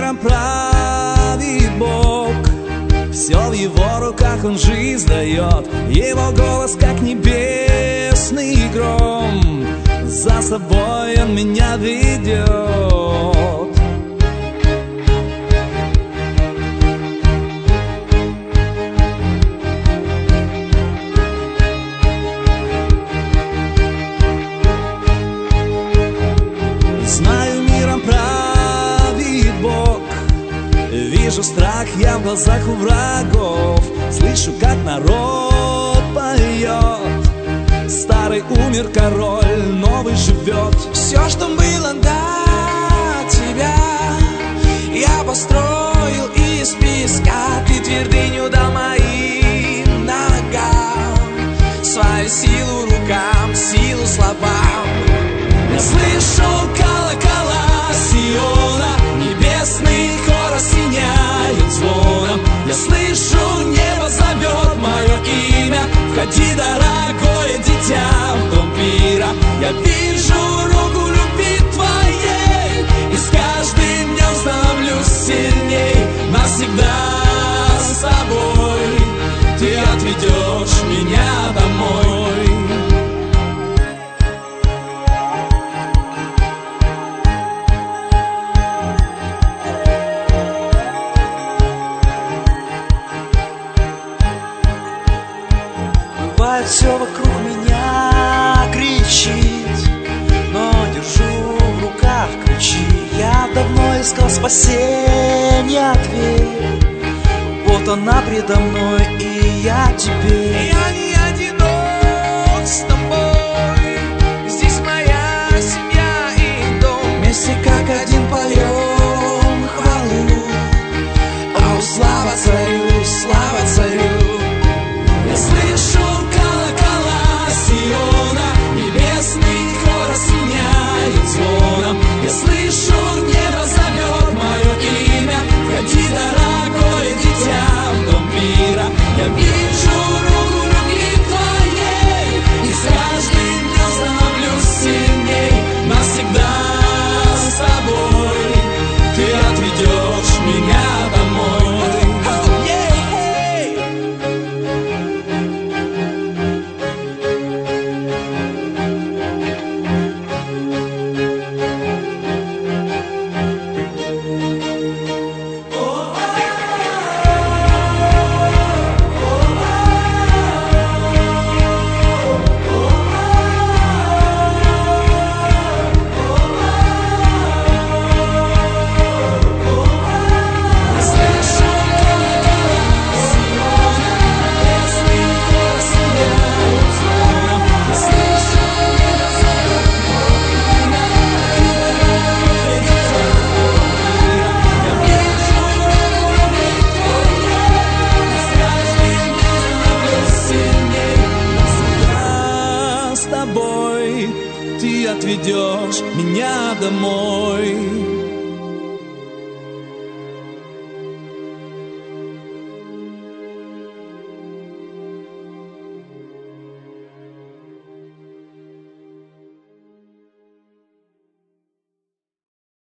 миром правит Бог. Все в его руках, он жизнь дает. Его голос, как небесный гром, за собой он меня ведет. Знаю, миром правит Бог. Вижу страх я в глазах у врагов. Слышу, как народ поет. Старый умер король, новый живет. Все, что было до тебя, я построил из песка. Ты твердыню дал моим ногам, свою силу рукам, силу словам. Я слышу колокола Сиона, небесный хор осеняет звоном. Я слышу, небо зовет мое имя. Входи, дорогое дитя, в дом мира. Я вижу руку любви твоей, и с каждым днем становлюсь сильней. Навсегда с тобой ты отведешь меня домой. Бывает, все вокруг меня кричит, но держу в руках ключи. Я давно искал спасения дверь, вот она предо мной, и я теперь. Я не одинок с тобой, здесь моя семья и дом. Вместе как один поем хвалу, о, слава царю, слава царю. Я слышу колокола Сиона, небесный хор осеняет звоном. Я слышу, небо зовет мое имя. Входи, дорогое дитя, в дом мира. Я вижу руку любви твоей, и с каждым днем становлюсь сильней. Навсегда с тобой ты отведешь меня домой. Ты отведешь меня домой.